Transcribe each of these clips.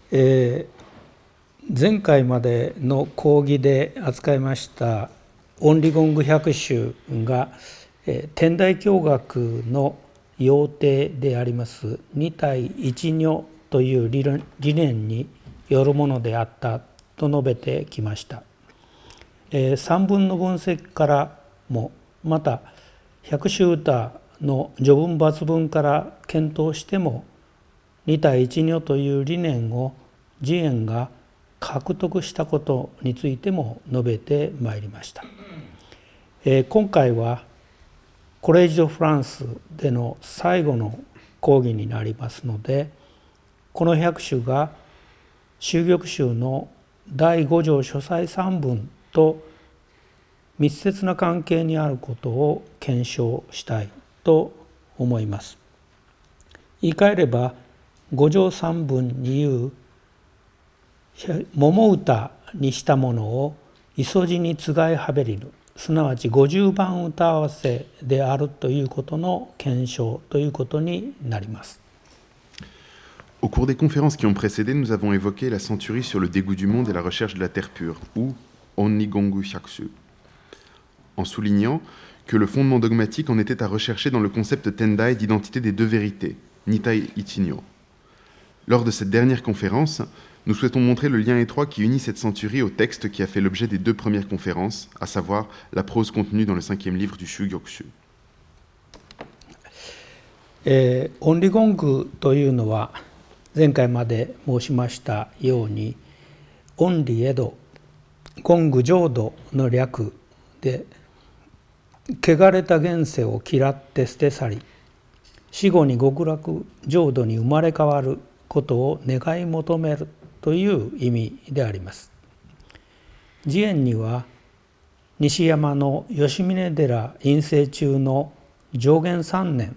前回までの講義で扱いました音理言語百首が、天台教学の要諦であります二体一如という理念によるものであったと述べてきました。三文の分析からも、また百首歌の序文抜文から検討しても、二体一如という理念を慈円が獲得したことについても述べてまいりました。今回はコレージ・ド・フランスでの最後の講義になりますので、この百首が秀玉集の第五条書斎三文と密接な関係にあることを検証したいと思います。言い換えれば、五条三文に言う桃歌にしたものを磯路につがいはべりぬ、すなわち50番歌合わせであるということの検証ということになります。 Au cours des conférences qui ont précédé, nous avons évoqué la centurie sur le dégoût du monde et la recherche de la terre pure, ou Onnigongu Hyakushu, en soulignant que le fondement dogmatique en était à rechercher dans le concept Tendai d'identité des deux vérités, Nitai Ichinyo. Lors de cette dernière conférence, nous souhaitons montrer le lien étroit qui unit cette centurie au texte qui a fait l'objet des deux premières conférences, à savoir la prose contenue dans le 5e livre du Shugyokushu. 音理言語というのは、前回まで申しましたように、音理江戸、言語浄土の略で、汚れた現世を嫌って捨て去り、死後に極楽浄土に生まれ変わることを願い求めるという意味であります。慈円には西山の吉峰寺院政中の上元3年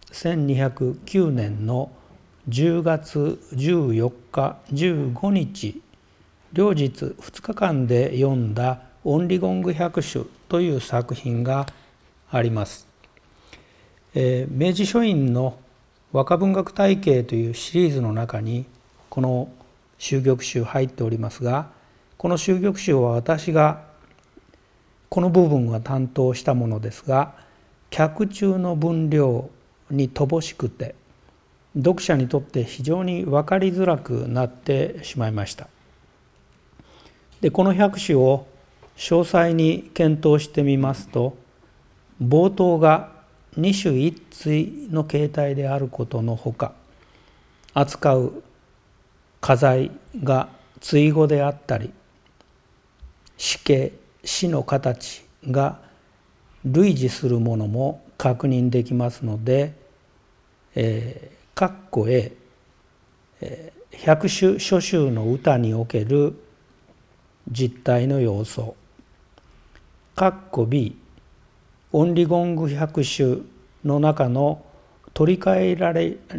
1209年の10月14日15日両日2日間で読んだ音理言語百首という作品があります。明治書院の和歌文学体系というシリーズの中にこの秀玉集入っておりますが、この秀玉集は私がこの部分は担当したものですが、脚注の分量に乏しくて読者にとって非常に分かりづらくなってしまいました。で、この百首を詳細に検討してみますと、冒頭が二種一対の形態であることのほか、扱う家財が対語であったり、死形死の形が類似するものも確認できますので、括弧 A、百首諸集の歌における実態の要素、括弧 B、音理言語百首の中の取り替えられる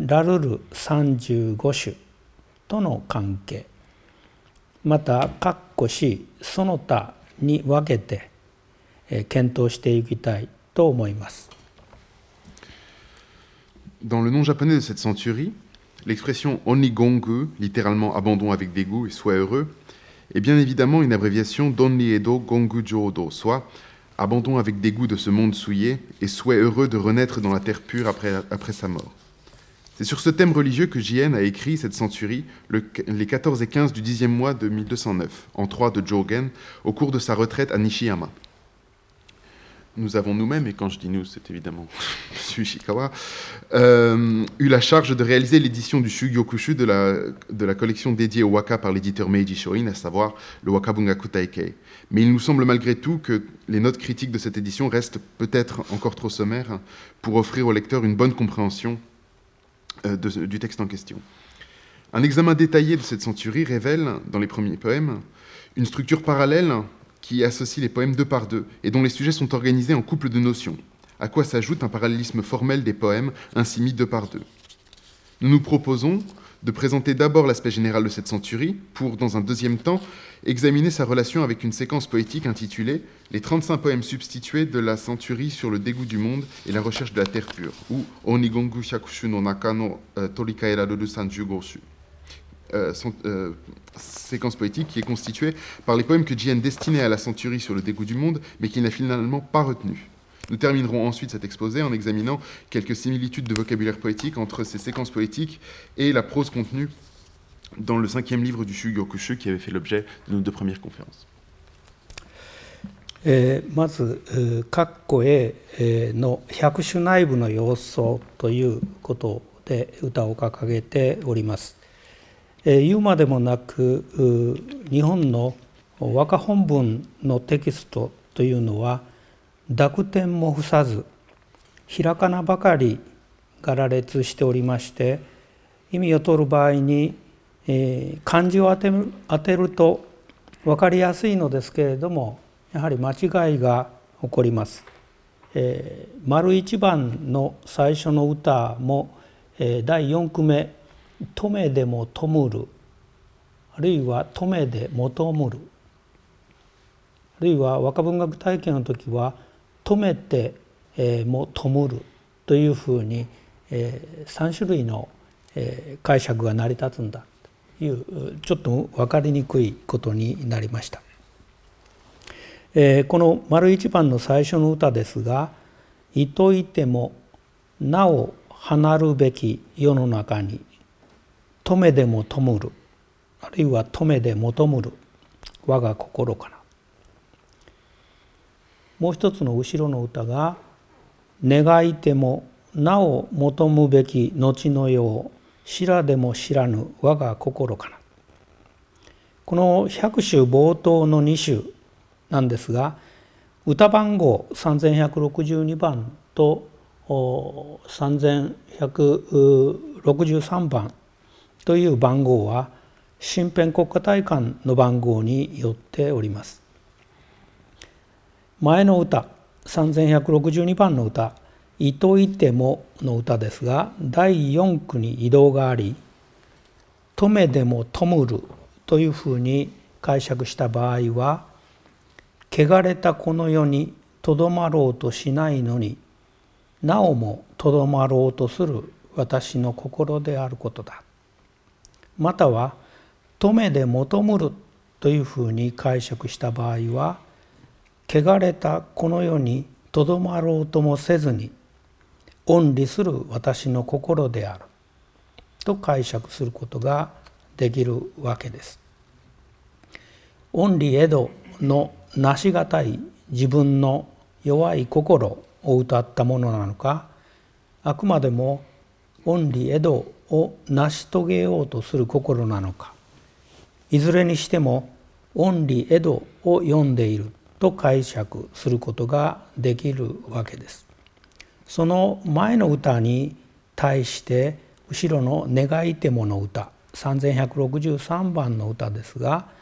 35首との関係、また括弧 C、その他に分けて検討していきたいと思います。 Dans le nom japonais de cette centurie, l'expression Onnigongu, littéralement abandon avec dégoût et sois heureux, est bien évidemment une abréviation d'Onni Edo Gongu Jodo, soit abandon avec dégoût de ce monde souillé et souhait heureux de renaître dans la terre pure après sa mort. C'est sur ce thème religieux que Jien a écrit cette centurie les 14 et 15 du 10e mois de 1209, en 3 de Jogen, au cours de sa retraite à Nishiyama. Nous avons nous-mêmes, et quand je dis nous, c'est évidemment M. Ishikawa, eu la charge de réaliser l'édition du Shugyokushu de la collection dédiée au waka par l'éditeur Meiji Shoin, à savoir le Waka Bungaku Taikei. Mais il nous semble malgré tout que les notes critiques de cette édition restent peut-être encore trop sommaires pour offrir au lecteur une bonne compréhension du texte en question. Un examen détaillé de cette centurie révèle, dans les premiers poèmes, une structure parallèle qui associe les poèmes deux par deux et dont les sujets sont organisés en couples de notions, à quoi s'ajoute un parallélisme formel des poèmes ainsi mis deux par deux. Nous nous proposons de présenter d'abord l'aspect général de cette centurie pour, dans un deuxième temps, examiner sa relation avec une séquence poétique intitulée « Les 35 poèmes substitués de la centurie sur le dégoût du monde et la recherche de la terre pure » ou « Onigongu Hyakushu no naka no Torikaeraru Sanjugoshu » séquence poétique qui est constituée par les poèmes que Jien destinait à la centurie sur le dégoût du monde, mais qu'il n'a finalement pas retenu. Nous terminerons ensuite cet exposé en examinant quelques similitudes de vocabulaire poétique entre ces séquences poétiques et la prose contenue dans le 5e livre du Shūgyokushu qui avait fait l'objet de nos 2 premières conférences. まず括弧 A の百首内部の要素ということで歌を掲げております。言うまでもなく日本の和歌本文のテキストというのは濁点も付さずひらがなばかりが羅列しておりまして、意味を取る場合に漢字を当てると分かりやすいのですけれども、やはり間違いが起こります。丸一番の最初の歌も第4句目「とめでもとむる」あるいは「とめでもとむる」あるいは和歌文学体験の時は「とめてもとむる」というふうに3種類の解釈が成り立つんだというちょっと分かりにくいことになりました。この丸一番の最初の歌ですが「いといてもなお離るべき世の中にとめでもとむる」あるいは「とめでもとむる我が心かな」。もう一つの後ろの歌が「願いてもなお求むべき後の世知らでも知らぬ我が心かな」。この百首冒頭の2首なんですが、歌番号3162番と3163番という番号は身辺国家体感の番号によっております。前の歌3162番の歌「いといても」の歌ですが、第4句に移動があり「とめでもとむる」というふうに解釈した場合は、汚れたこの世にとどまろうとしないのになおもとどまろうとする私の心であることだ。またはとめで求むるというふうに解釈した場合は、汚れたこの世にとどまろうともせずに恩理する私の心であると解釈することができるわけです。恩理江戸のなしがたい自分の弱い心を歌ったものなのか、あくまでも恩理江戸を成し遂げようとする心なのか、いずれにしても恩理江戸を読んでいると解釈することができるわけです。その前の歌に対して後ろの願いてもの歌3163番の歌ですが、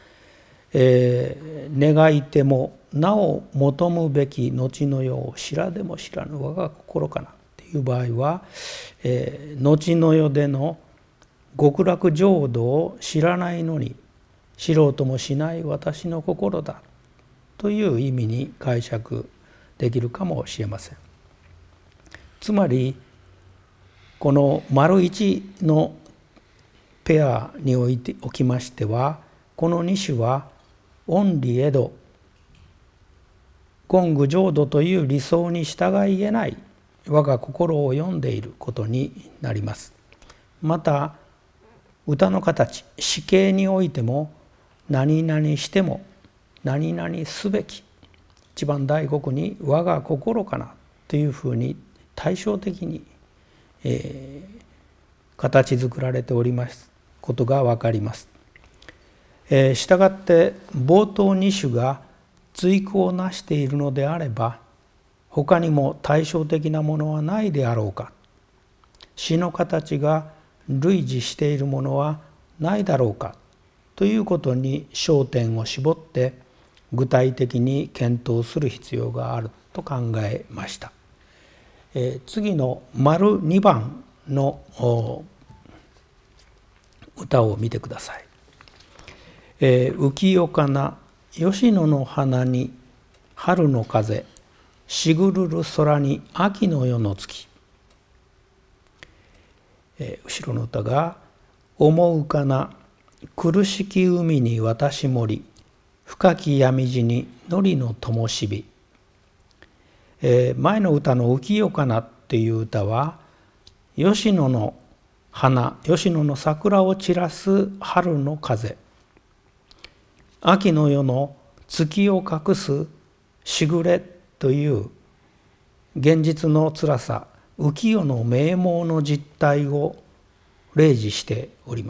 願いてもなお求むべき後の世を知らでも知らぬ我が心かなっていう場合は、後の世での極楽浄土を知らないのに知ろうともしない私の心だという意味に解釈できるかもしれません。つまりこの丸一のペアにおきましては、この2首は恩理江戸言語浄土という理想に従い得ない我が心を読んでいることになります。また歌の形詩形においても何々しても何々すべき一番第5句に我が心かなというふうに対照的に、形作られておりますことが分かります。したがって冒頭2首が対句をなしているのであれば、他にも対照的なものはないであろうか、詩の形が類似しているものはないだろうかということに焦点を絞って具体的に検討する必要があると考えました。次の丸2番の歌を見てください。浮世かな吉野の花に春の風しぐるる空に秋の夜の月。後ろの歌が思うかな苦しき海に私もり、深き闇路にのりの灯火。前の歌の浮世かなっていう歌は、吉野の花、吉野の桜を散らす春の風、秋の夜の月を隠すしぐれという現実の辛さ、浮世の名妄の実態を例示しております。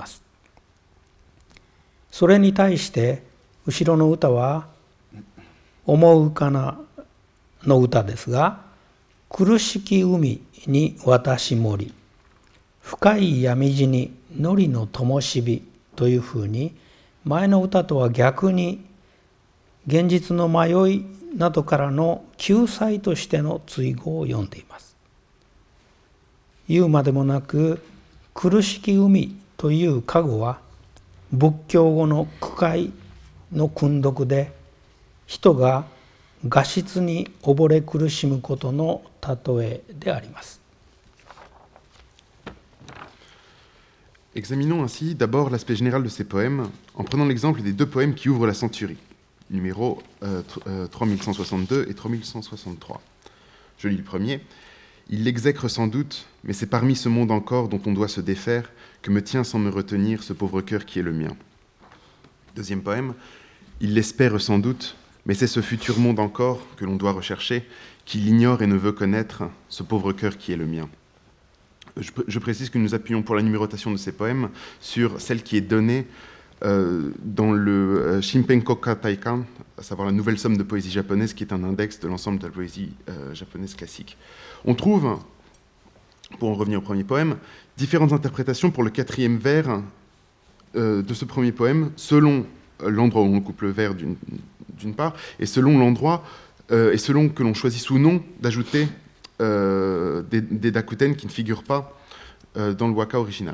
それに対して後ろの歌は思うかなの歌ですが、苦しき海に私もり、深い闇路にのりの灯火というふうに、前の歌とは逆に現実の迷いなどからの救済としての追語を読んでいます。言うまでもなく、苦しき海という過語は仏教語の苦海の訓読で、人が餓失に溺れ苦しむことの例えであります。 Examinons ainsi d'abord l'aspect général de ces poèmes en prenant l'exemple des deux poèmes qui ouvrent la centurie, numéros 3162 et 3163. Je lis le premier. Il l'exècre sans doute, mais c'est parmi ce monde encore dont on doit se défaire que me tient sans me retenir ce pauvre cœur qui est le mien. Deuxième poème. Il l'espère sans doute, mais c'est ce futur monde encore que l'on doit rechercher, qu'il ignore et ne veut connaître ce pauvre cœur qui est le mien. Je précise que nous appuyons pour la numérotation de ces poèmes sur celle qui est donnée dans le Shinpenkoka Taikan, à savoir la nouvelle somme de poésie japonaise, qui est un index de l'ensemble de la poésie japonaise classique. On trouve, pour en revenir au premier poème, différentes interprétations pour le quatrième vers de ce premier poème, selon l'endroit où on coupe le vers d'une part, et selon l'endroit, et selon que l'on choisisse ou non d'ajouter des dakuten qui ne figurent pas dans le waka original.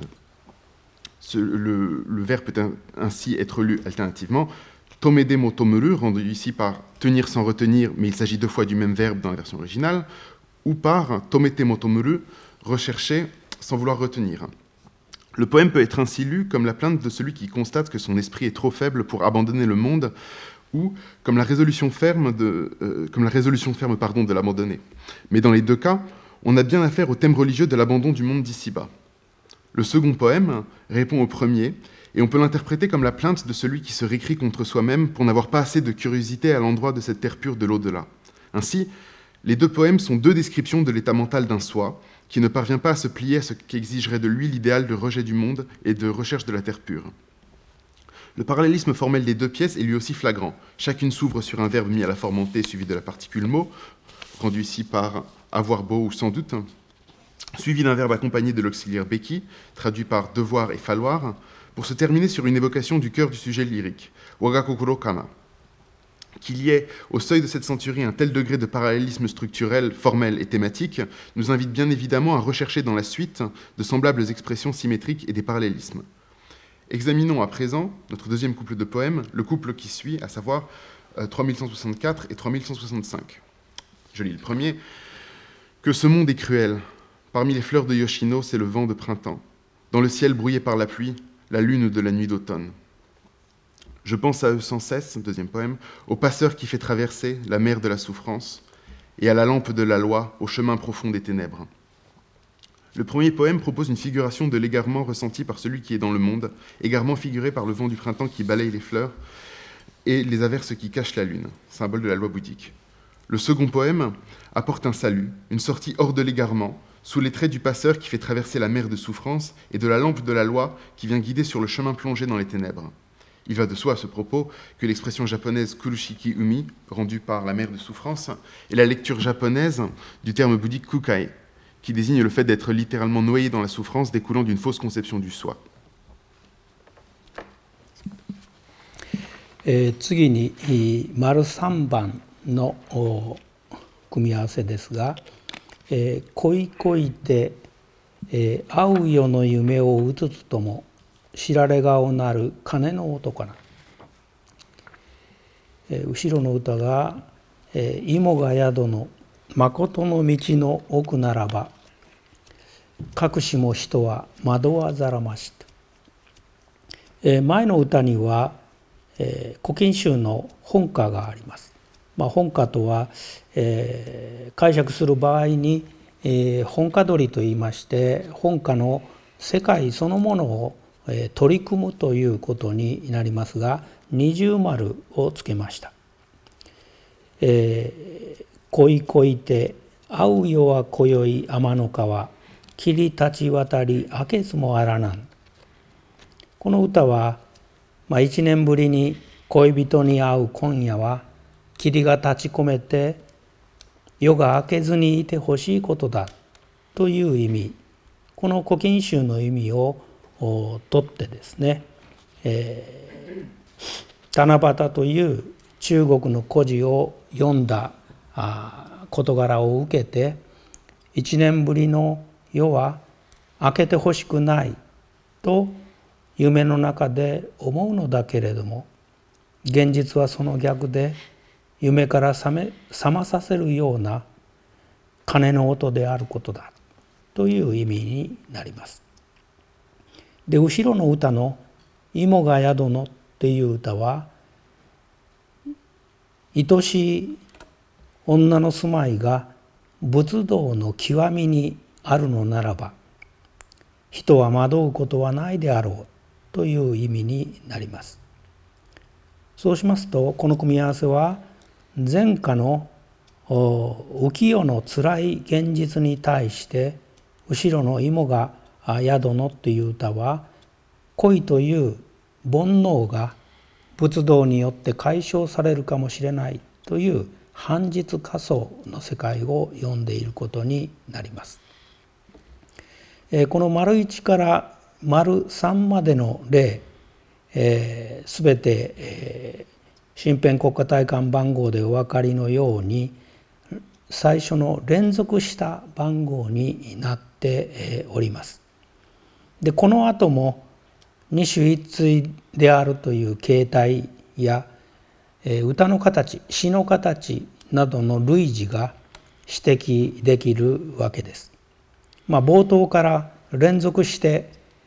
Le verbe peut ainsi être lu alternativement. Tomede mo tomuru, rendu ici par tenir sans retenir, mais il s'agit deux fois du même verbe dans la version originale, ou par tomete mo tomuru, rechercher sans vouloir retenir. Le poème peut être ainsi lu comme la plainte de celui qui constate que son esprit est trop faible pour abandonner le monde, ou comme la résolution ferme de l'abandonner. Mais dans les deux cas, on a bien affaire au thème religieux de l'abandon du monde d'ici-bas. Le second poème répond au premier, et on peut l'interpréter comme la plainte de celui qui se récrie contre soi-même pour n'avoir pas assez de curiosité à l'endroit de cette terre pure de l'au-delà. Ainsi, les deux poèmes sont deux descriptions de l'état mental d'un soi qui ne parvient pas à se plier à ce qu'exigerait de lui l'idéal de rejet du monde et de recherche de la terre pure. Le parallélisme formel des deux pièces est lui aussi flagrant. Chacune s'ouvre sur un verbe mis à la forme en T suivi de la particule mot, rendu ici par avoir beau ou sans doute, suivi d'un verbe accompagné de l'auxiliaire beki, traduit par devoir et falloir, pour se terminer sur une évocation du cœur du sujet lyrique, wagakokuro kana. Qu'il y ait au seuil de cette centurie un tel degré de parallélisme structurel, formel et thématique nous invite bien évidemment à rechercher dans la suite de semblables expressions symétriques et des parallélismes. Examinons à présent notre deuxième couple de poèmes, le couple qui suit, à savoir 3164 et 3165. Je lis le premier. Que ce monde est cruel. Parmi les fleurs de Yoshino, c'est le vent de printemps. Dans le ciel brouillé par la pluie, la lune de la nuit d'automne. Je pense à eux sans cesse, deuxième poème, au passeur qui fait traverser la mer de la souffrance, et à la lampe de la loi, au chemin profond des ténèbres. Le premier poème propose une figuration de l'égarement ressenti par celui qui est dans le monde, égarement figuré par le vent du printemps qui balaye les fleurs et les averses qui cachent la lune, symbole de la loi bouddhique. Le second poème apporte un salut, une sortie hors de l'égarement, sous les traits du passeur qui fait traverser la mer de souffrance et de la lampe de la loi qui vient guider sur le chemin plongé dans les ténèbres. Il va de soi à ce propos que l'expression japonaise kurushiki umi, rendue par la mer de souffrance, est la lecture japonaise du terme bouddhique kukai, qui désigne le fait d'être littéralement noyé dans la souffrance découlant d'une fausse conception du soi. 次に丸3番の組み合わせですが、恋恋で、会うよの夢をうつつとも知られ顔なる鐘の音かな。後ろの歌が、芋が宿の誠の道の奥ならば、隠しも人は惑わざらましと。 前の歌には古今集の本歌があります。本歌とは、解釈する場合に、本歌取りといいまして、本歌の世界そのものを取り組むということになりますが、二重丸をつけました。恋恋て会うよは今宵天の川、霧立ち渡り明けずもあらなん。この歌は、一年ぶりに恋人に会う今夜は霧が立ち込めて夜が明けずにいてほしいことだという意味、この古今集の意味を取ってですね、七夕という中国の故事を読んだ事柄を受けて、一年ぶりの夜は明けてほしくないと夢の中で思うのだけれども、現実はその逆で夢から覚まさせるような鐘の音であることだという意味になります。で、後ろの歌の「芋が宿の」っていう歌は、愛しい女の住まいが仏道の極みにあるのならば、人は惑うことはないであろうという意味になります。そうしますと、この組み合わせは前歌の浮世のつらい現実に対して、後ろの芋が宿のという歌は、恋という煩悩が仏道によって解消されるかもしれないという反日仮想の世界を読んでいることになります。この丸1から丸3までの例、すべて身辺国家体感番号でお分かりのように、最初の連続した番号になっております。で、この後も二種一対であるという形態や、歌の形、詩の形などの類似が指摘できるわけです。冒頭から連続して、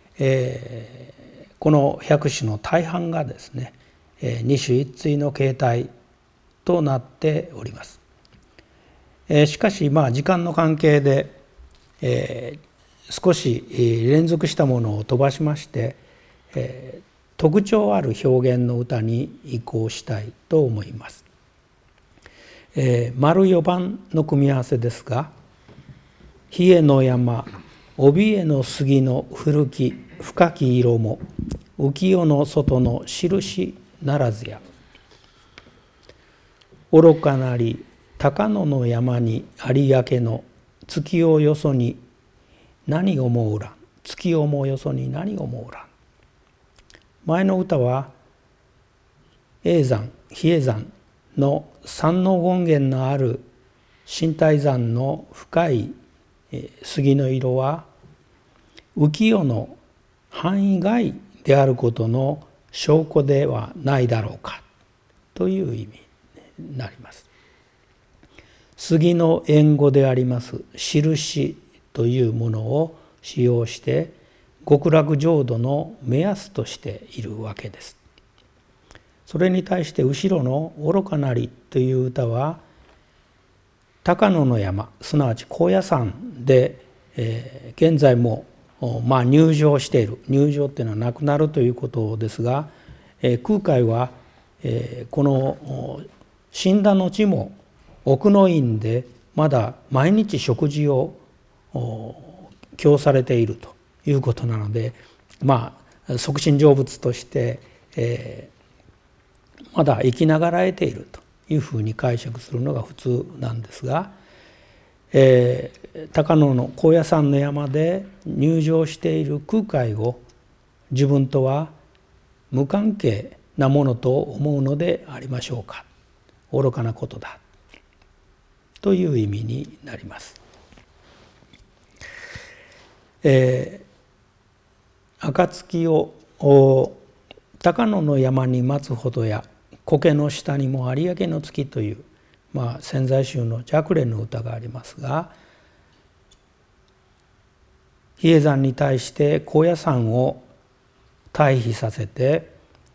この百首の大半がですね、二種一対の形態となっております。しかし時間の関係で、少し連続したものを飛ばしまして、特徴ある表現の歌に移行したいと思います。丸4番の組み合わせですが、冷えの山、帯への杉の古き深き色も、浮世の外の印ならずや。愚かなり高野の山に有明の月をよそに何をもうらん。月をもよそに何をもうらん。前の歌は叡山、比叡山の山王権現のある身体山の深い杉の色は浮世の範囲外であることの証拠ではないだろうかという意味になります。杉の縁語であります印というものを使用して極楽浄土の目安としているわけです。それに対して後ろの愚かなりという歌は高野の山、すなわち高野山で、現在も入定している。入定っていうのはなくなるということですが、空海は、この死んだ後も奥の院でまだ毎日食事を供されているということなので、即身成仏として、まだ生きながらえているというふうに解釈するのが普通なんですが、高野の高野山の山で入定している空海を自分とは無関係なものと思うのでありましょうか。愚かなことだという意味になります。暁を高野の山に待つほどや苔の下にも有明の月という、千載集の寂蓮の歌がありますが、比叡山に対して高野山を対比させて、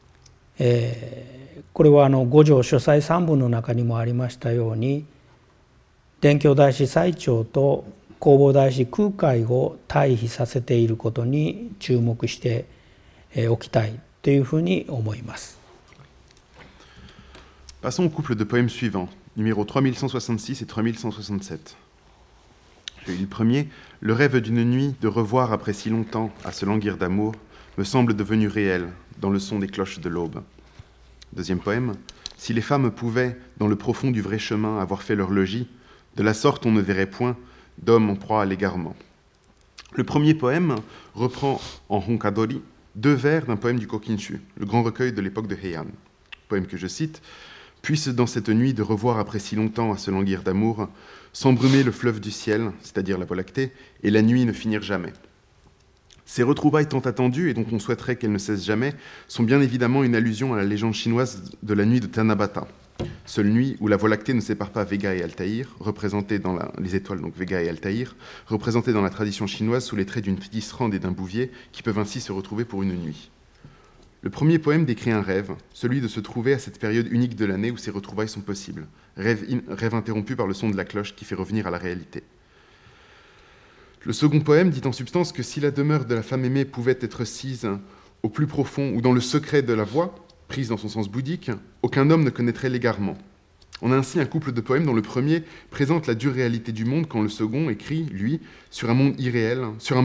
これは五条書斎三文の中にもありましたように、伝教大師最澄と弘法大師空海を対比させていることに注目しておきたいというふうに思います。 Passons au couple de poèmes suivants, numéros 3166 et 3167. Je lis le premier. Le rêve d'une nuit de revoir après si longtemps à se languir d'amour me semble devenu réel dans le son des cloches de l'aube. Deuxième poème. Si les femmes pouvaient, dans le profond du vrai chemin, avoir fait leur logis, de la sorte on ne verrait point d'homme en proie à l'égarement. Le premier poème reprend en Honkadori 2 vers d'un poème du Kokinshu, le grand recueil de l'époque de Heian. Poème que je cite. Puisse dans cette nuit de revoir après si longtemps à se languir d'amour, s'embrumer le fleuve du ciel, c'est-à-dire la Voie lactée, et la nuit ne finir jamais. Ces retrouvailles tant attendues, et dont on souhaiterait qu'elles ne cessent jamais, sont bien évidemment une allusion à la légende chinoise de la nuit de Tanabata, seule nuit où la Voie lactée ne sépare pas Vega et Altaïr, représentées dans les étoiles, donc Vega et Altaïr, représentées dans la tradition chinoise sous les traits d'une tisserande et d'un bouvier, qui peuvent ainsi se retrouver pour une nuit. Le premier poème décrit un rêve, celui de se trouver à cette période unique de l'année où ces retrouvailles sont possibles. Rêve interrompu par le son de la cloche qui fait revenir à la réalité. Le second poème dit en substance que si la demeure de la femme aimée pouvait être sise au plus profond ou dans le secret de la voie, prise dans son sens bouddhique, aucun homme ne connaîtrait l'égarement. On a ainsi un couple de poèmes dont le premier présente la dure réalité du monde quand le second écrit, lui, sur un mode irréel,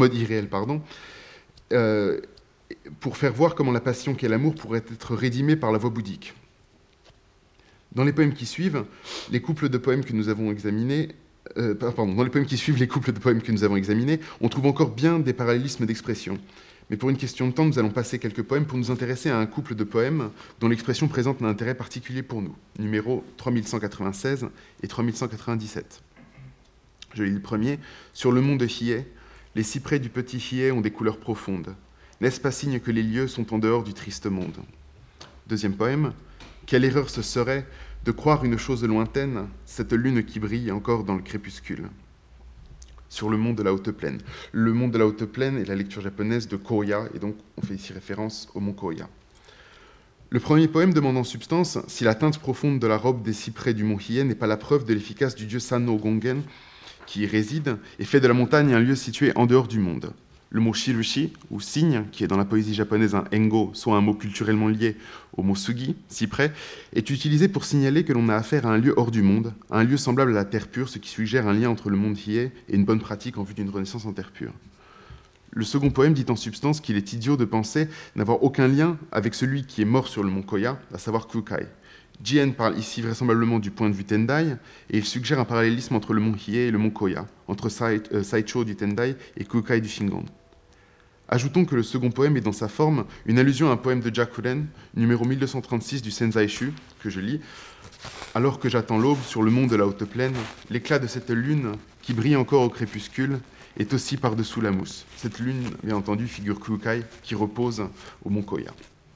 pour faire voir comment la passion qu'est l'amour pourrait être rédimée par la voie bouddhique. Dans les poèmes qui suivent, les couples de poèmes que nous avons examinés, dans les poèmes qui suivent les couples de poèmes que nous avons examinés, on trouve encore bien des parallélismes d'expression. Mais pour une question de temps, nous allons passer quelques poèmes pour nous intéresser à un couple de poèmes dont l'expression présente un intérêt particulier pour nous, numéros 3196 et 3197. Je lis le premier. Sur le mont de Hiei, les cyprès du petit Hiei ont des couleurs profondes. N'est-ce pas signe que les lieux sont en dehors du triste monde? Deuxième poème. Quelle erreur ce serait de croire une chose lointaine, cette lune qui brille encore dans le crépuscule. Sur le mont de la Haute Plaine. Le mont de la Haute Plaine est la lecture japonaise de Koya, et donc on fait ici référence au mont Koya. Le premier poème demande en substance si la teinte profonde de la robe des cyprès du mont Hiei n'est pas la preuve de l'efficace du dieu Sanno Gongen qui y réside et fait de la montagne un lieu situé en dehors du monde. Le mot shirushi, ou signe, qui est dans la poésie japonaise un engo, soit un mot culturellement lié au mot sugi, cyprès, est utilisé pour signaler que l'on a affaire à un lieu hors du monde, à un lieu semblable à la terre pure, ce qui suggère un lien entre le monde Hiei et une bonne pratique en vue d'une renaissance en terre pure. Le second poème dit en substance qu'il est idiot de penser n'avoir aucun lien avec celui qui est mort sur le mont Koya, à savoir Kukai. Jien parle ici vraisemblablement du point de vue Tendai, et il suggère un parallélisme entre le mont Hiei et le mont Koya, entre Saicho du Tendai et Kukai du Shingon. Ajoutons que le second poème est dans sa forme une allusion à un poème de Jakuren, numéro 1236 du Senzaishu, que je lis. Alors que j'attends l'aube sur le mont de la Haute Plaine, l'éclat de cette lune qui brille encore au crépuscule est aussi par-dessous la mousse. Cette lune, bien entendu, figure Kukai qui repose au mont Koya.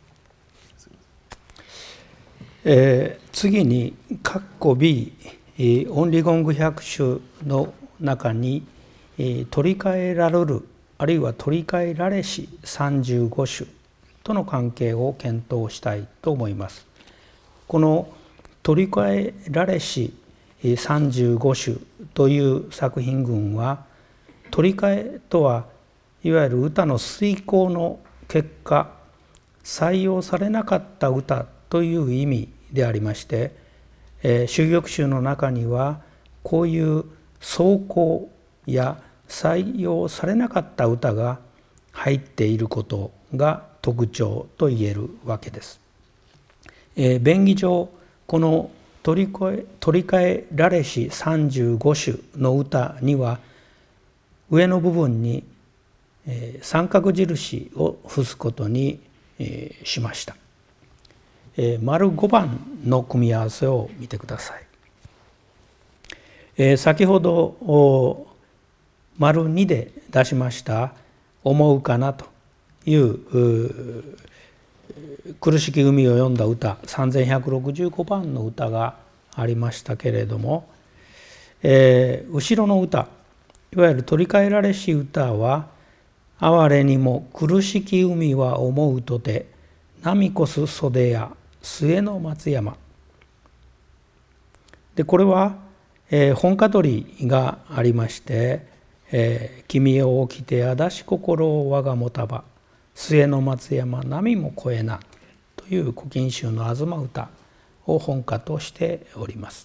次に括弧 B、音理言語百首の中に、取り替えられるあるいは取り替えられし35首との関係を検討したいと思います。この取り替えられし35首という作品群は、取り替えとはいわゆる歌の遂行の結果採用されなかった歌という意味でありまして、秀玉集の中にはこういう奏行や採用されなかった歌が入っていることが特徴と言えるわけです。便宜上この取り替えられし35首の歌には上の部分に三角印を付すことにしました。丸5番の組み合わせを見てください。先ほど丸2で出しました「思うかな」という苦しき海を詠んだ歌3165番の歌がありましたけれども、後ろの歌いわゆる取り替えられし歌は哀れにも苦しき海は思うとて、波こす袖や末の松山。でこれは、本歌取りがありまして、君を起きてあだし心を我がもたば、末の松山波も越えなという古今集の東歌を本歌としております。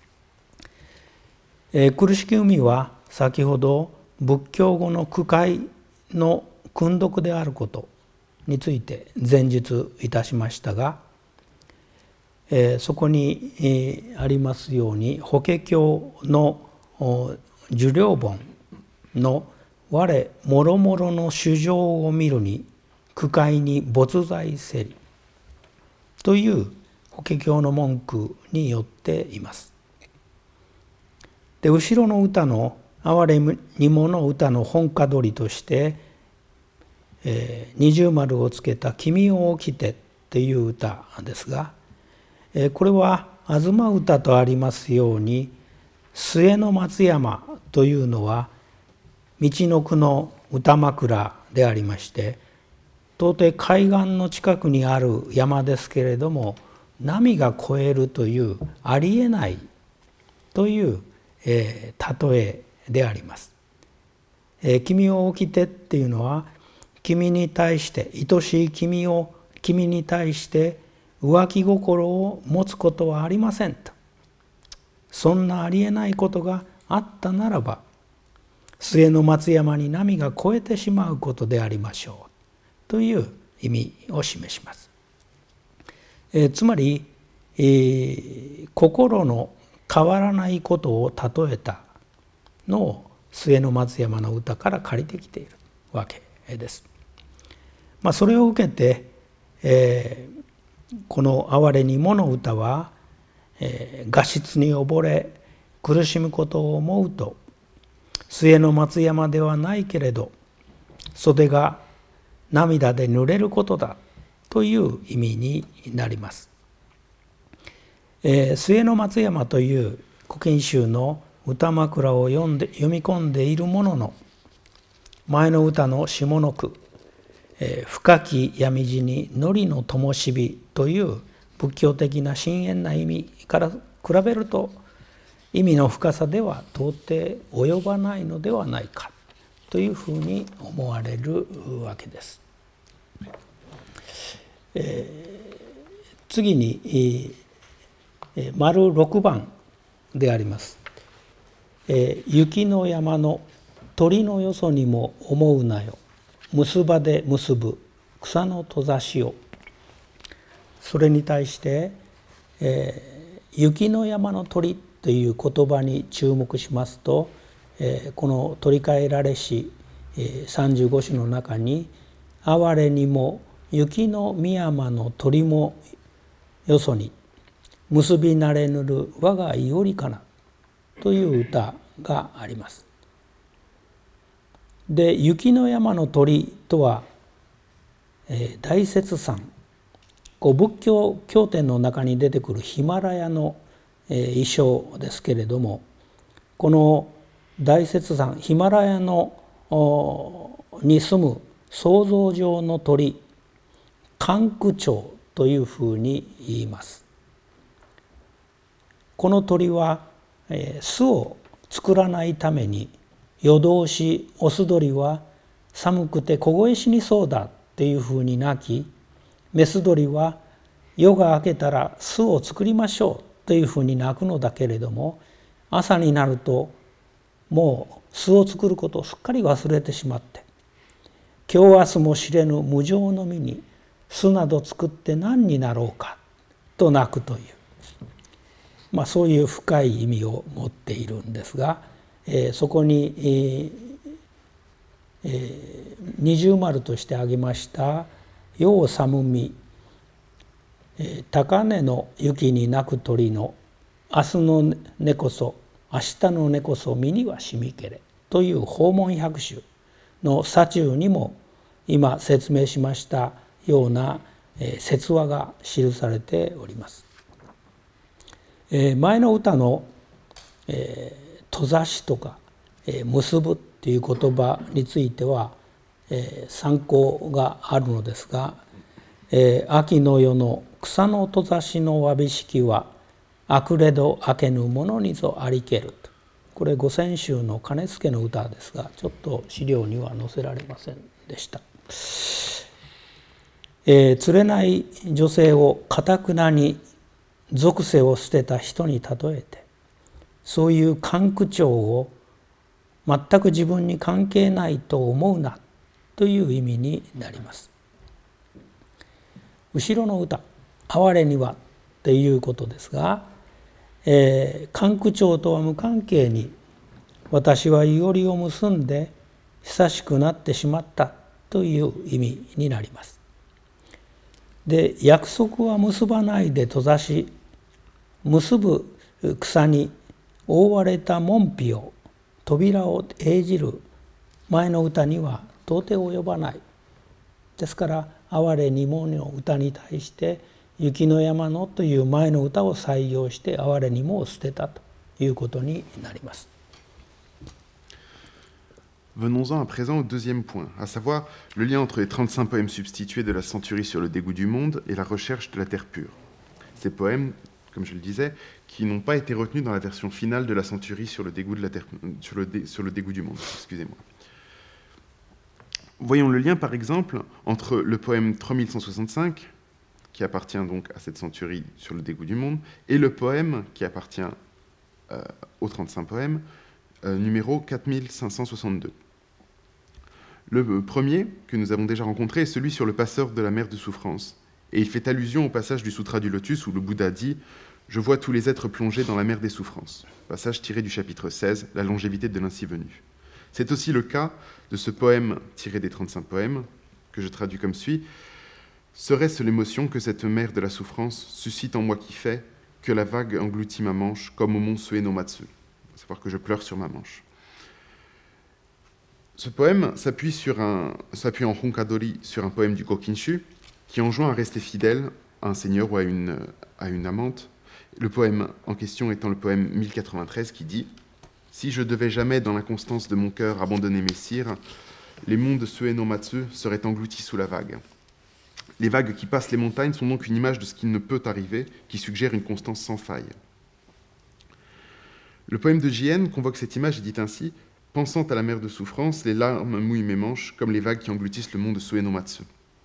苦しき海は先ほど仏教語の句会の訓読であることについて前述いたしましたが、そこにありますように法華経の受領本の我もろもろの衆生を見るに句会に没在せりという法華経の文句によっています。で後ろの歌の哀れにもの歌の本歌取りとして二重丸をつけた君を起きてっていう歌ですが、これは東歌とありますように末の松山というのはみちのくの歌枕でありまして、到底海岸の近くにある山ですけれども波が越えるというありえないという例えであります。君を起きてっていうのは君に対して愛しい君に対して浮気心を持つことはありませんと。そんなありえないことがあったならば末の松山に波が越えてしまうことでありましょうという意味を示します。つまり、心の変わらないことを例えたのを末の松山の歌から借りてきているわけです。それを受けて、この哀れにもの歌は、画質に溺れ苦しむことを思うと末の松山ではないけれど袖が涙で濡れることだという意味になります。末の松山という古今集の歌枕を読み込んでいるものの前の歌の下の句深き闇路にのりの灯火という仏教的な深遠な意味から比べると意味の深さでは到底及ばないのではないかというふうに思われるわけです。次に丸6番であります。雪の山の鳥のよそにも思うなよ結ばで結ぶ草の閉ざしを。それに対して、雪の山の鳥という言葉に注目しますと、この取り替えられし35首の中に哀れにも雪の深山の鳥もよそに結びなれぬる我がいおりかなという歌があります。で雪の山の鳥とは、大雪山、仏教経典の中に出てくるヒマラヤの意匠ですけれども、この大雪山ヒマラヤのに住む想像上の鳥寒空鳥というふうに言います。この鳥は巣を作らないために夜通しオス鳥は寒くて凍え死にそうだっていうふうに鳴き、メス鳥は夜が明けたら巣を作りましょうというふうに鳴くのだけれども、朝になるともう巣を作ることをすっかり忘れてしまって、今日明日も知れぬ無常の身に巣など作って何になろうかと鳴くという、そういう深い意味を持っているんですが、そこに、二重丸として挙げました「世を寒み高根の雪に鳴く鳥の明日の根こそ明日の根こそ身にはしみけれ」という訪問百首の左中にも今説明しましたような説話が記されております。前の歌の閉ざしとか結ぶっていう言葉については参考があるのですが、秋の夜の草の閉ざしのわびしきはあくれど明けぬものにぞありけると。これ五泉宗の兼助の歌ですが、ちょっと資料には載せられませんでした。釣れない女性を堅くなに俗世を捨てた人に例えて、そういう関口調を全く自分に関係ないと思うなという意味になります。後ろの歌「哀れには」っていうことですが、関口調とは無関係に私はいおりを結んで久しくなってしまったという意味になります。で、約束は結ばないで閉ざし、結ぶ草に覆われた門扉を扉を営じる前の歌には到底及ばない。ですから「哀れにも」の歌に対して「雪の山の」という前の歌を採用して「哀れにも」を捨てたということになります。 Venons-en à présent au deuxième point, à savoir le lien entre les 35 poèmes substitués de la Centurie sur le dégoût du monde et la recherche de la terre pure. Ces poèmes, comme je le disais, qui n'ont pas été retenus dans la version finale de la Centurie sur le dégoût, sur le dégoût du monde. Excusez-moi. Voyons le lien par exemple entre le poème 3165, qui appartient donc à cette Centurie sur le dégoût du monde, et le poème qui appartient aux 35 poèmes, numéro 4562. Le premier, que nous avons déjà rencontré, est celui sur le passeur de la mer de souffrance. Et il fait allusion au passage du Sutra du Lotus où le Bouddha dit « Je vois tous les êtres plongés dans la mer des souffrances », passage tiré du chapitre 16, « La longévité de l'ainsi venu ». C'est aussi le cas de ce poème tiré des 35 poèmes, que je traduis comme suit. « Serait-ce l'émotion que cette mer de la souffrance suscite en moi qui fait que la vague engloutit ma manche comme au mont Suenomatsu ?» À savoir que je pleure sur ma manche. Ce poème s'appuie en Honkadori sur un poème du Kokinshu qui enjoint à rester fidèle à un seigneur ou à une amante. Le poème en question étant le poème 1093 qui dit « Si je devais jamais dans l'inconstance de mon cœur abandonner mes cires, les monts de Suenomatsu seraient engloutis sous la vague. » Les vagues qui passent les montagnes sont donc une image de ce qui ne peut arriver, qui suggère une constance sans faille. Le poème de Jien convoque cette image et dit ainsi « Pensant à la mer de souffrance, les larmes mouillent mes manches comme les vagues qui engloutissent le mont de Suenomatsu. »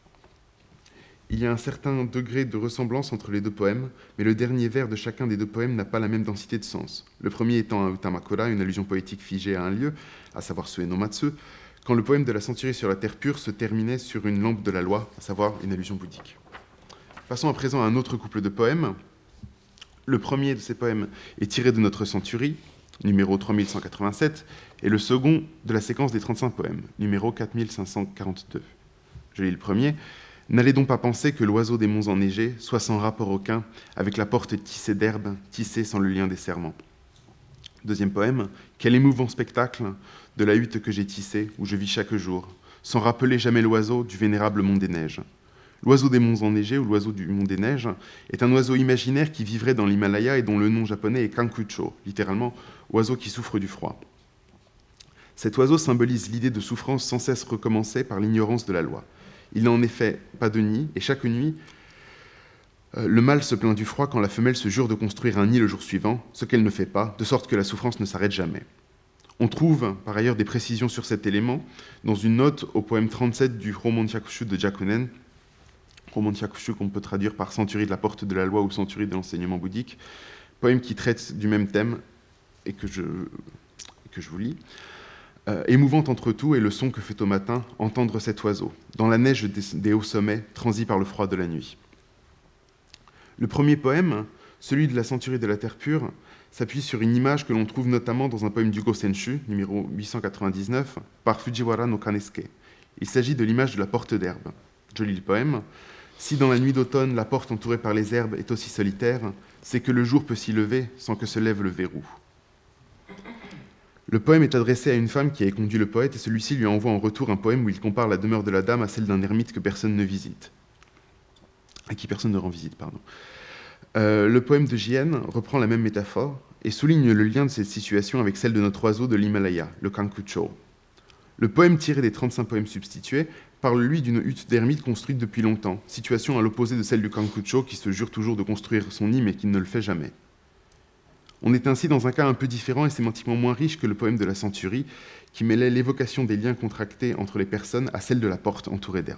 Il y a un certain degré de ressemblance entre les deux poèmes, mais le dernier vers de chacun des deux poèmes n'a pas la même densité de sens. Le premier étant un utamakura, une allusion poétique figée à un lieu, à savoir Suenomatsu, quand le poème de la Centurie sur la terre pure se terminait sur une lampe de la loi, à savoir une allusion bouddhique. Passons à présent à un autre couple de poèmes. Le premier de ces poèmes est tiré de notre Centurie, numéro 3187, et le second de la séquence des 35 poèmes, numéro 4542. Je lis le premier. « N'allez donc pas penser que l'oiseau des monts enneigés soit sans rapport aucun avec la porte tissée d'herbe, tissée sans le lien des serments. » Deuxième poème. « Quel émouvant spectacle de la hutte que j'ai tissée, où je vis chaque jour, sans rappeler jamais l'oiseau du vénérable mont des neiges. » L'oiseau des monts enneigés, ou l'oiseau du mont des neiges, est un oiseau imaginaire qui vivrait dans l'Himalaya et dont le nom japonais est Kankucho, littéralement « oiseau qui souffre du froid ». Cet oiseau symbolise l'idée de souffrance sans cesse recommencée par l'ignorance de la loi. Il n'a en effet pas de nid, et chaque nuit, le mâle se plaint du froid quand la femelle se jure de construire un nid le jour suivant, ce qu'elle ne fait pas, de sorte que la souffrance ne s'arrête jamais. On trouve par ailleurs des précisions sur cet élément dans une note au poème 37 du Homon-Hyakushu de Jakunen, Homon-Hyakushu qu'on peut traduire par Centurie de la porte de la loi ou Centurie de l'enseignement bouddhique, poème qui traite du même thème et que je vous lis. Émouvante entre tout est le son que fait au matin entendre cet oiseau, dans la neige des hauts sommets, transi par le froid de la nuit. Le premier poème, celui de la Centurie de la terre pure, s'appuie sur une image que l'on trouve notamment dans un poème du Gosenshu, numéro 899, par Fujiwara no Kanesuke. Il s'agit de l'image de la porte d'herbe. Je lis le poème. « Si dans la nuit d'automne, la porte entourée par les herbes est aussi solitaire, c'est que le jour peut s'y lever sans que se lève le verrou. » Le poème est adressé à une femme qui a conduit le poète et celui-ci lui envoie en retour un poème où il compare la demeure de la dame à celle d'un ermite que personne ne visite. À qui personne ne rend visite, pardon. Le poème de Jien reprend la même métaphore et souligne le lien de cette situation avec celle de notre oiseau de l'Himalaya, le Kankucho. Le poème tiré des 35 poèmes substitués parle, lui, d'une hutte d'ermite construite depuis longtemps, situation à l'opposé de celle du Kankucho qui se jure toujours de construire son nid mais qui ne le fait jamais. On est ainsi dans un cas un peu différent et sémantiquement moins riche que le poème de la Centurie, qui mêlait l'évocation des liens contractés entre les personnes à celle de la porte entourée d'herbe.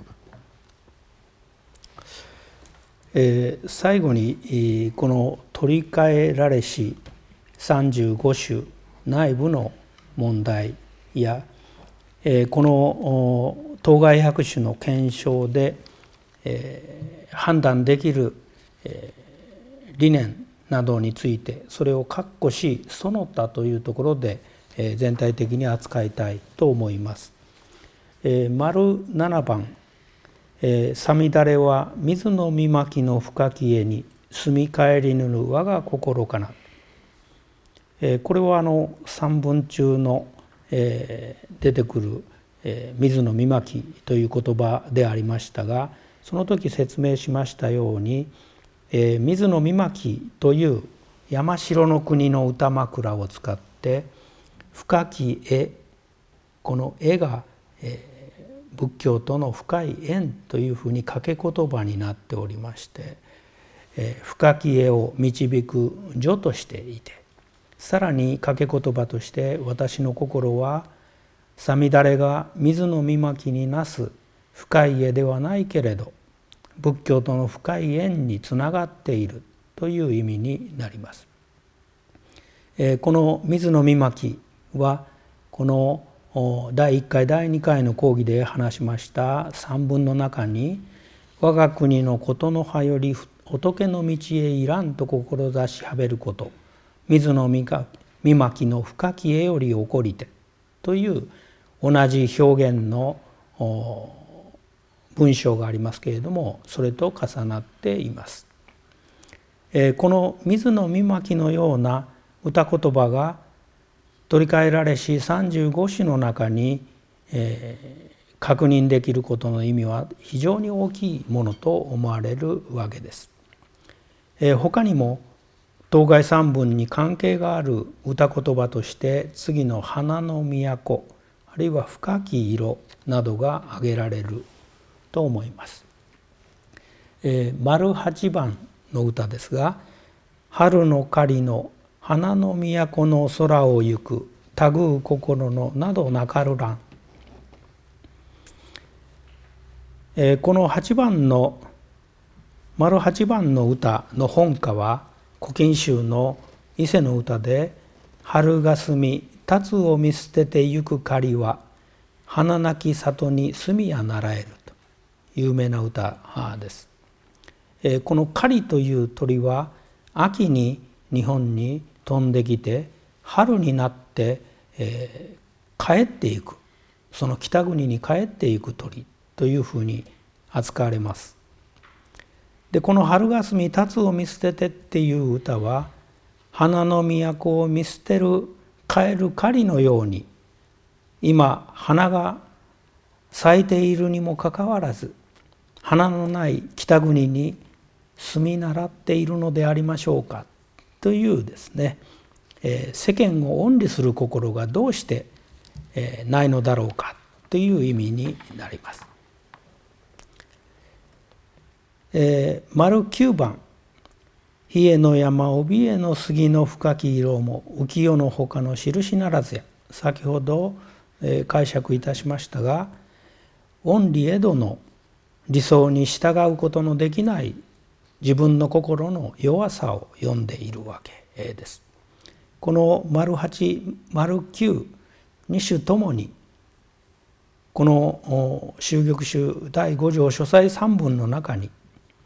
最後にこの取り替えられし35首内部の問題やこの当該白書の検証で判断できる理念などについてそれを確固しその他というところで全体的に扱いたいと思います。丸7番さみだれは水の見まきの深き絵に住み帰りぬる我が心かな。これは三文中の出てくる水の見まきという言葉でありましたが、その時説明しましたように水の見まきという山城の国の歌枕を使って深き絵、この絵が仏教との深い縁というふうに掛け言葉になっておりまして、深き絵を導く助としていて、さらに掛け言葉として私の心はさみだれが水の見まきになす深い絵ではないけれど仏教との深い縁につながっているという意味になります。この水の見まきはこの第1回第2回の講義で話しました三文の中に我が国のことの葉より仏の道へいらんと志しはべること水の見まきの深き絵より起こりてという同じ表現の文章がありますけれどもそれと重なっています。この水の見まきのような歌言葉が取り替えられし35首の中に、確認できることの意味は非常に大きいものと思われるわけです。他にも当該三文に関係がある歌言葉として次の花の都あるいは深き色などが挙げられると思います。丸8番の歌ですが春の狩りの花の都の空を行くたぐう心のなどなかるらん。この8番の丸8番の歌の本歌は古今集の伊勢の歌で春がすみ立つを見捨ててゆく狩りは花なき里に住みやならえると有名な歌です。この狩りという鳥は秋に日本に飛んできて春になって、帰っていくその北国に帰っていく鳥というふうに扱われます。でこの春がすみ立つを見捨ててっていう歌は花の都を見捨てる帰る狩りのように今花が咲いているにもかかわらず花のない北国に住み習っているのでありましょうかというですね、世間を恩理する心がどうして、ないのだろうかという意味になります。丸9番冷えの山帯への杉の深き色も浮世のほかの印ならずや先ほど、解釈いたしましたが恩理江戸の理想に従うことのできない自分の心の弱さを読んでいるわけです。この丸8、丸9、2種ともにこの秀玉集第5条書斎3文の中に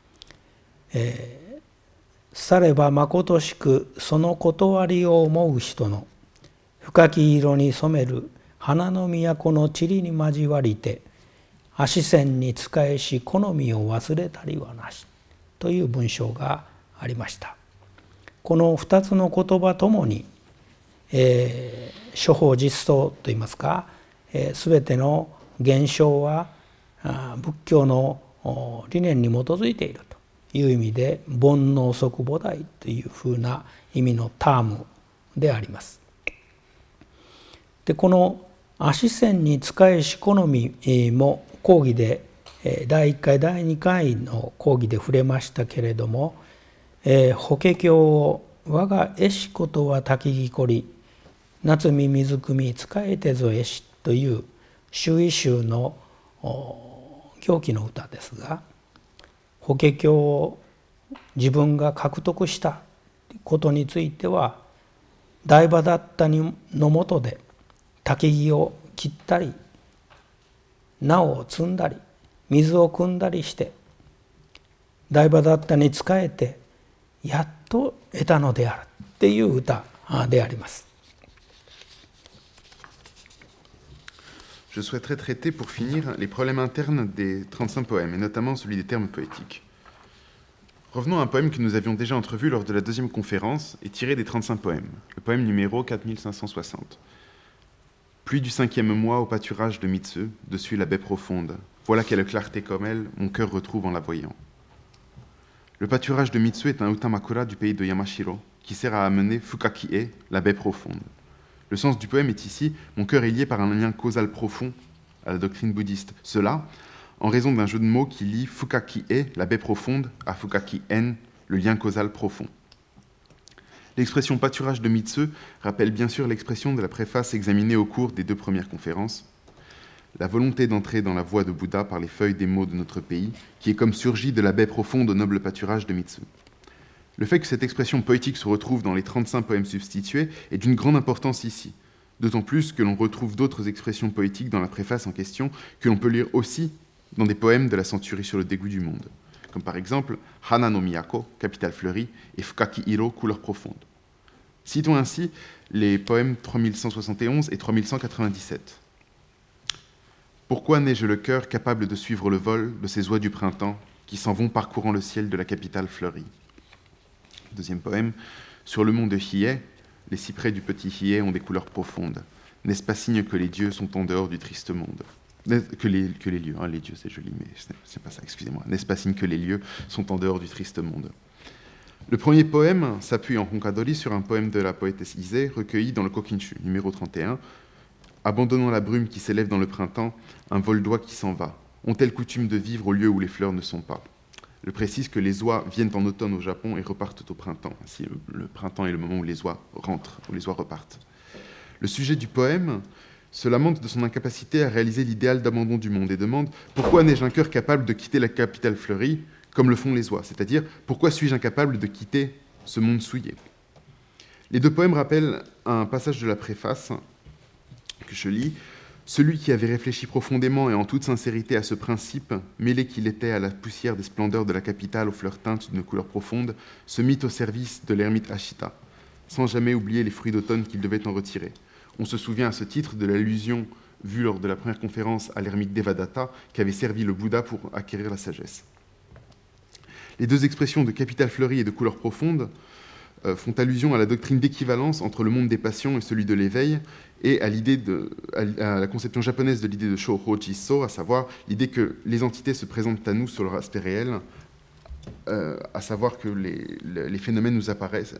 さればまことしくその断りを思う人の深き色に染める花の都の塵に交わりて足線に仕えし好みを忘れたりはなしという文章がありました。この2つの言葉ともに、諸法実相といいますか、全ての現象は仏教の理念に基づいているという意味で煩悩即菩提というふうな意味のタームであります。でこの足線に仕えし好みも講義で第1回第2回の講義で触れましたけれども、法華経を我が絵しことは滝木こり夏見水汲み仕えてぞ絵しという周囲集の行基の歌ですが、法華経を自分が獲得したことについては、台場だったのもとで滝木を切ったり菜を摘んだり水を汲んだりして台場だったに仕えてやっと得たのであるっていう歌であります。 Je souhaiterais traiter pour finir les problèmes internes des 35 poèmes, et notamment celui des termes poétiques. Revenons à un poème que nous avions déjà entrevu lors de la deuxième conférence et tiré des 35 poèmes, le poème numéro 4560. Pluie du 5e mois au pâturage de Mitsue, dessus la baie profonde, voilà quelle clarté comme elle, mon cœur retrouve en la voyant. Le pâturage de Mitsue est un utamakura du pays de Yamashiro, qui sert à amener Fukaki-e, la baie profonde. Le sens du poème est ici, mon cœur est lié par un lien causal profond à la doctrine bouddhiste. Cela, en raison d'un jeu de mots qui lie Fukaki-e, la baie profonde, à Fukaki-en, le lien causal profond. L'expression pâturage de Mitsue rappelle bien sûr l'expression de la préface examinée au cours des 2 premières conférences. La volonté d'entrer dans la voie de Bouddha par les feuilles des mots de notre pays, qui est comme surgie de la baie profonde au noble pâturage de Mitsue. Le fait que cette expression poétique se retrouve dans les 35 poèmes substitués est d'une grande importance ici, d'autant plus que l'on retrouve d'autres expressions poétiques dans la préface en question que l'on peut lire aussi dans des poèmes de la centurie sur le dégoût du monde, comme par exemple Hana no Miyako, capitale fleurie, et Fukaki Hiro, couleur profonde. Citons ainsi les poèmes 3171 et 3197. Pourquoi n'ai-je le cœur capable de suivre le vol de ces oies du printemps qui s'en vont parcourant le ciel de la capitale fleurie? Deuxième poème, sur le mont de Hiei, les cyprès du petit Hiei ont des couleurs profondes. N'est-ce pas signe que les dieux sont en dehors du triste monde? Que les lieux, les dieux c'est joli, mais c'est pas ça, excusez-moi. N'est-ce pas signe que les lieux sont en dehors du triste monde? Le premier poème s'appuie en Honkadori sur un poème de la poétesse Ise recueilli dans le Kokinshu, numéro 31. Abandonnant la brume qui s'élève dans le printemps, un vol d'oies qui s'en va. Ont-elles coutume de vivre au lieu où les fleurs ne sont pas? Je précise que les oies viennent en automne au Japon et repartent au printemps. Ainsi, le printemps est le moment où les oies rentrent, où les oies repartent. Le sujet du poème se lamente de son incapacité à réaliser l'idéal d'abandon du monde et demande « Pourquoi n'ai-je un cœur capable de quitter la capitale fleurie comme le font les oies ?» C'est-à-dire « Pourquoi suis-je incapable de quitter ce monde souillé ?» Les 2 poèmes rappellent un passage de la préface que je lis. Celui qui avait réfléchi profondément et en toute sincérité à ce principe, mêlé qu'il était à la poussière des splendeurs de la capitale aux fleurs teintes d'une couleur profonde, se mit au service de l'ermite Ashita, sans jamais oublier les fruits d'automne qu'il devait en retirer. On se souvient à ce titre de l'allusion vue lors de la première conférence à l'ermite Devadatta, qui avait servi le Bouddha pour acquérir la sagesse. Les 2 expressions de capitale fleurie et de couleur profonde font allusion à la doctrine d'équivalence entre le monde des passions et celui de l'éveil, et à la conception japonaise de l'idée de Shōhō-Jissō, à savoir l'idée que les entités se présentent à nous sur leur aspect réel, à savoir que les phénomènes nous apparaissent,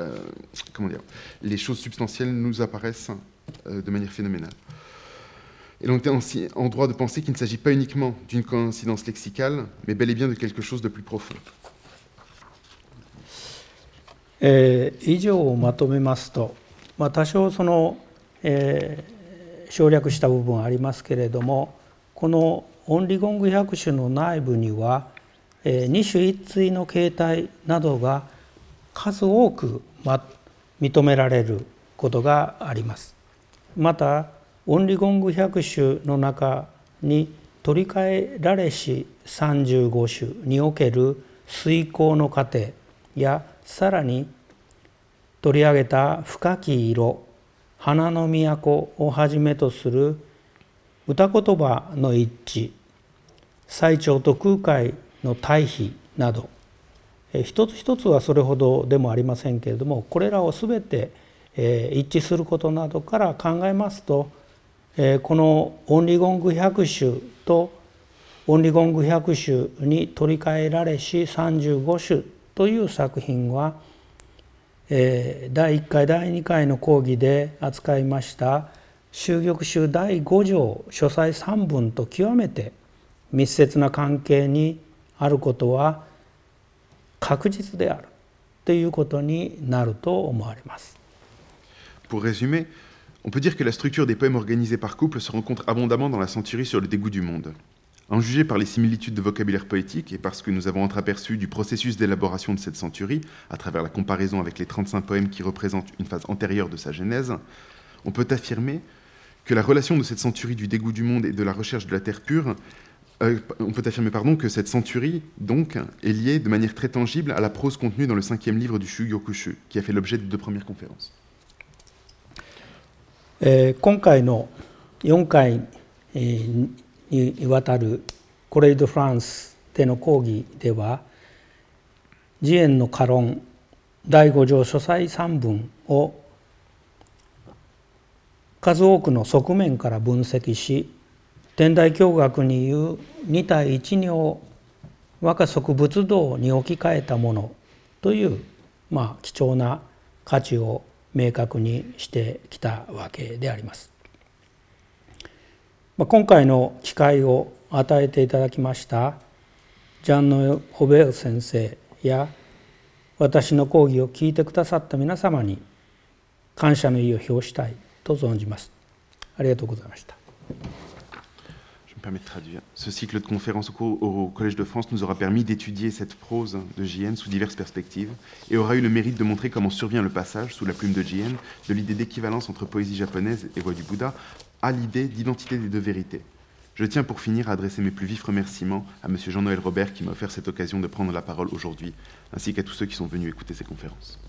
les choses substantielles nous apparaissent de manière phénoménale. Et l'on est ainsi en droit de penser qu'il ne s'agit pas uniquement d'une coïncidence lexicale, mais bel et bien de quelque chose de plus profond. 以上をまとめますと、多少その、省略した部分はありますけれども、この音理言語百種の内部には、二種一対の形態などが数多く、認められることがあります。また音理言語百種の中に取り替えられし35種における遂行の過程や、さらに取り上げた深き色、花の都をはじめとする歌言葉の一致、最澄と空海の対比など、一つ一つはそれほどでもありませんけれども、これらをすべて一致することなどから考えますと、この音理言語百種と音理言語百種に取り替えられし35種という作品は、第1回第2回の講義で扱いました秀玉集第5条書斎3文と極めて密接な関係にあることは確実であるということになると思われます。 Pour résumer, on peut dire que la structure des poèmes organisés par couple se rencontre abondamment dans la centurie sur le dégoût du monde. En juger par les similitudes de vocabulaire poétique et parce que nous avons entreaperçu du processus d'élaboration de cette centurie, à travers la comparaison avec les 35 poèmes qui représentent une phase antérieure de sa genèse, on peut affirmer que la relation de cette centurie du dégoût du monde et de la recherche de la terre pure, que cette centurie, donc, est liée de manière très tangible à la prose contenue dans le 5e livre du Shugyokushu, qui a fait l'objet de 2 premières conférences. 今回の4回にわたるコレイド・フランスでの講義では、慈円の歌論第5条書斎3文を数多くの側面から分析し、天台教学にいう2対1を和歌即仏道に置き換えたものという、貴重な価値を明確にしてきたわけであります。今回の機会を与えていただきましたジャンノ・ホベル先生や私の講義を聞いてくださった皆様に感謝の意を表したいと存じます。ありがとうございました。 Je me permets de traduire. Ce cycle de conférences au Collège de France nous aura permis d'étudier cette prose de Jien sous diverses perspectives et aura eu le mérite de montrer comment survient le passage, sous la plume de Jien, de l'idée d'équivalence entre poésie japonaise et voix du Bouddha à l'idée d'identité des 2 vérités. Je tiens pour finir à adresser mes plus vifs remerciements à M. Jean-Noël Robert qui m'a offert cette occasion de prendre la parole aujourd'hui, ainsi qu'à tous ceux qui sont venus écouter ces conférences.